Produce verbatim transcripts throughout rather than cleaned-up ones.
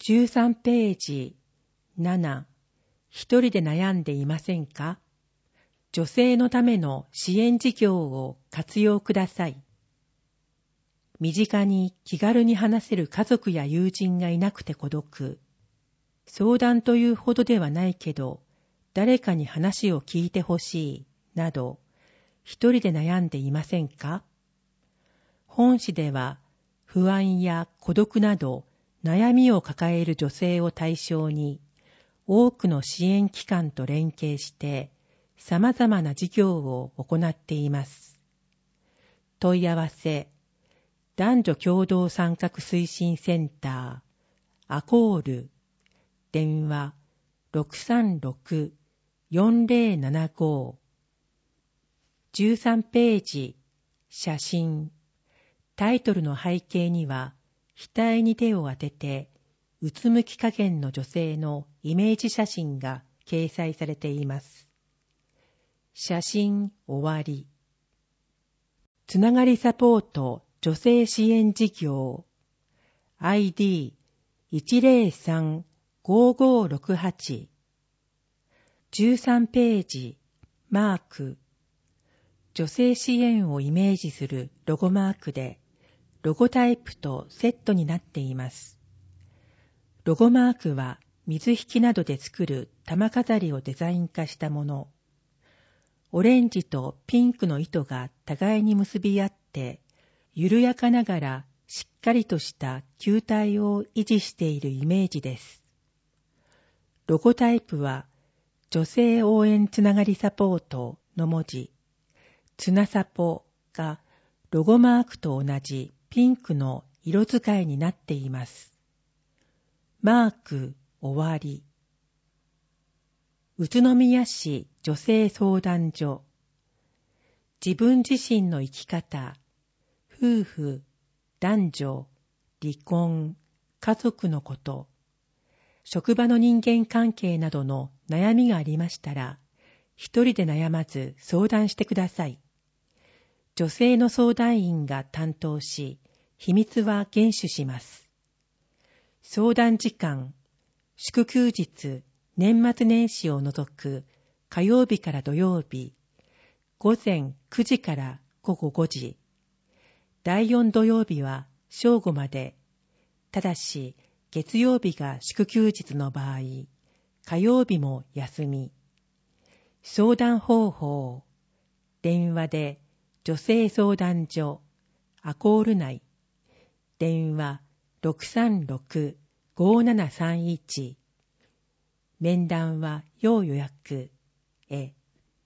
じゅうさんページなな、一人で悩んでいませんか？女性のための支援事業を活用ください。身近に気軽に話せる家族や友人がいなくて孤独。相談というほどではないけど、誰かに話を聞いてほしい、など、一人で悩んでいませんか？本誌では、不安や孤独など悩みを抱える女性を対象に、多くの支援機関と連携して、様々な事業を行っています。問い合わせ、男女共同参画推進センター、アコール、電話 ろくさんろく よんぜろななご。じゅうさんページ、写真。タイトルの背景には、額に手を当てて、うつむき加減の女性のイメージ写真が掲載されています。写真終わり。つながりサポート女性支援事業 アイディーいちゼロさん ごごろくはち。じゅうさんページマーク。女性支援をイメージするロゴマークでロゴタイプとセットになっています。ロゴマークは水引などで作る玉飾りをデザイン化したもの。オレンジとピンクの糸が互いに結び合って、緩やかながらしっかりとした球体を維持しているイメージです。ロゴタイプは、女性応援つながりサポートの文字、つなサポがロゴマークと同じピンクの色使いになっています。マーク終わり。宇都宮市女性相談所。自分自身の生き方、夫婦、男女、離婚、家族のこと、職場の人間関係などの悩みがありましたら、一人で悩まず相談してください。女性の相談員が担当し、秘密は厳守します。相談時間、祝休日、年末年始を除く火曜日から土曜日、午前くじから午後ごじ、だいよん土曜日は正午まで、ただし月曜日が祝休日の場合、火曜日も休み。相談方法、電話で女性相談所、アコール内、電話 ろくさんろく ごななさんいち、面談は要予約へ。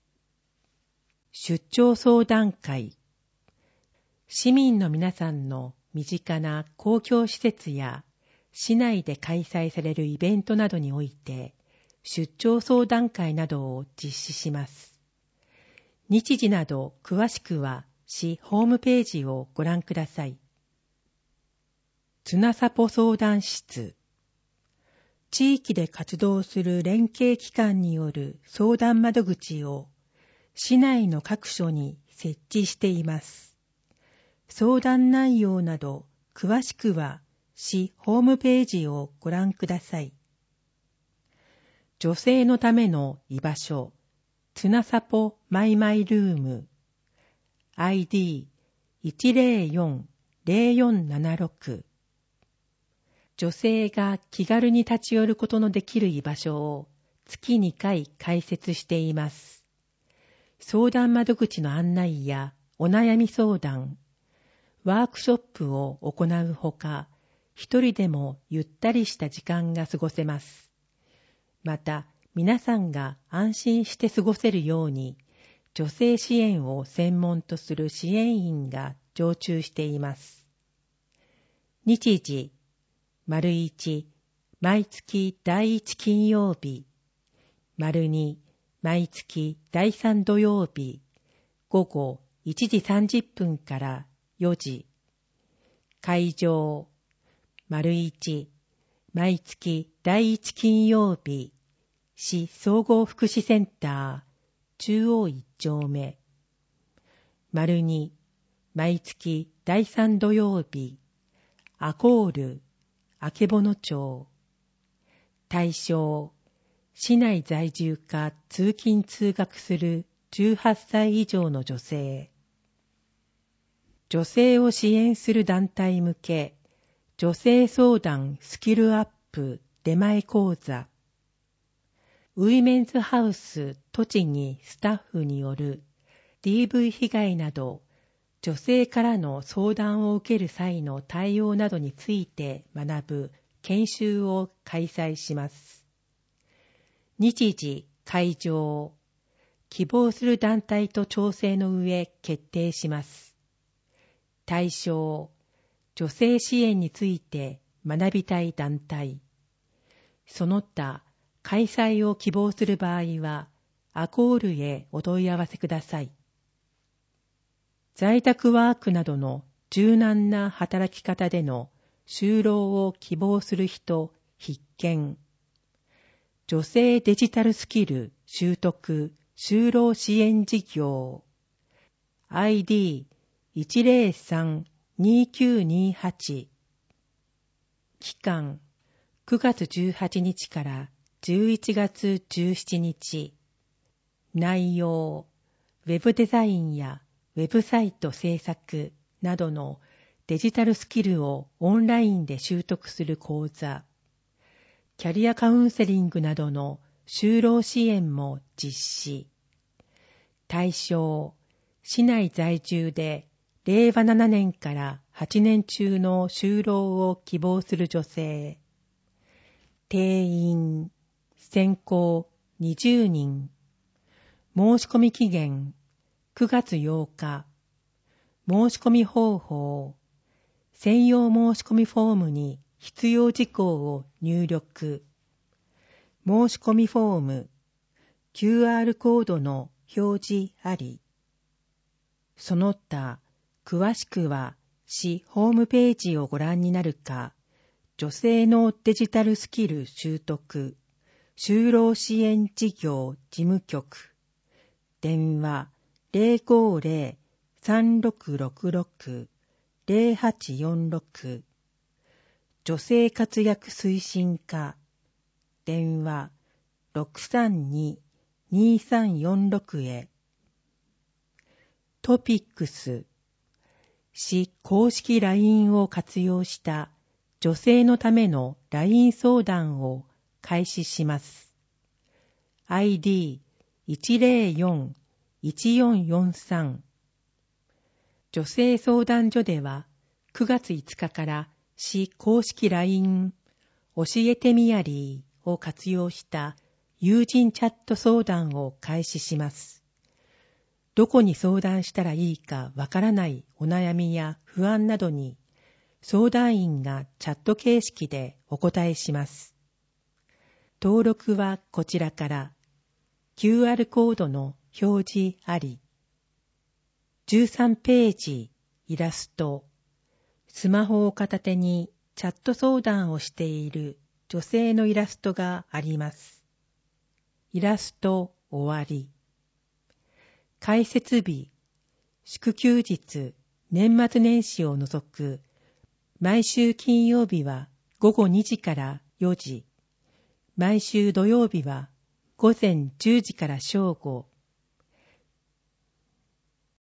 出張相談会。市民の皆さんの身近な公共施設や市内で開催されるイベントなどにおいて出張相談会などを実施します。日時など詳しくは市ホームページをご覧ください。つなサポ相談室。地域で活動する連携機関による相談窓口を市内の各所に設置しています。相談内容など詳しくは市ホームページをご覧ください。女性のための居場所、つなサポマイマイルーム、アイディーいちゼロよん ゼロよんななろく。女性が気軽に立ち寄ることのできる居場所を月にかい開設しています。相談窓口の案内やお悩み相談、ワークショップを行うほか、一人でもゆったりした時間が過ごせます。また、皆さんが安心して過ごせるように、女性支援を専門とする支援員が常駐しています。日時、丸一、毎月第一金曜日、丸二、毎月第三土曜日、午後いちじさんじゅっぷんからよじ、会場、丸一、毎月第一金曜日、市総合福祉センター、中央一丁目、丸二、毎月第三土曜日、アコール、あけぼの町、 対象、市内在住か通勤通学するじゅうはっさい以上の女性。女性を支援する団体向け、女性相談スキルアップ出前講座。ウィメンズハウス栃木スタッフによる ディーブイ 被害など、女性からの相談を受ける際の対応などについて学ぶ研修を開催します。日時、会場、希望する団体と調整の上決定します。対象、女性支援について学びたい団体。その他、開催を希望する場合は、アコールへお問い合わせください。在宅ワークなどの柔軟な働き方での就労を希望する人必見。女性デジタルスキル習得就労支援事業 アイディーいちゼロさんにきゅうにはち 期間くがつじゅうはちにちからじゅういちがつじゅうしちにち。内容、ウェブデザインやウェブサイト制作などのデジタルスキルをオンラインで習得する講座。キャリアカウンセリングなどの就労支援も実施。対象、市内在住でれいわななねんからはちねん中の就労を希望する女性。定員、選考にじゅうにん。申し込み期限くがつようか。申し込み方法。専用申し込みフォームに必要事項を入力。申し込みフォーム。キューアール コードの表示あり。その他、詳しくは市ホームページをご覧になるか、女性のデジタルスキル習得、就労支援事業事務局。電話 ゼロごゼロ さんろくろくろく ゼロはちよんろく 女性活躍推進課電話 ろくさんに にさんよんろく へ。トピックス市公式 ライン を活用した女性のための ライン 相談を開始します。アイディーいちゼロよん いちよんよんさん 女性相談所ではくがついつかから市公式 ライン 教えてみやりーを活用した友人チャット相談を開始します。どこに相談したらいいかわからないお悩みや不安などに相談員がチャット形式でお答えします。登録はこちらから。キューアール コードの表示あり。じゅうさんページ、イラスト。スマホを片手にチャット相談をしている女性のイラストがあります。イラスト終わり。開設日、祝休日、年末年始を除く、毎週金曜日はごごにじからよじ、毎週土曜日は午前じゅうじから正午、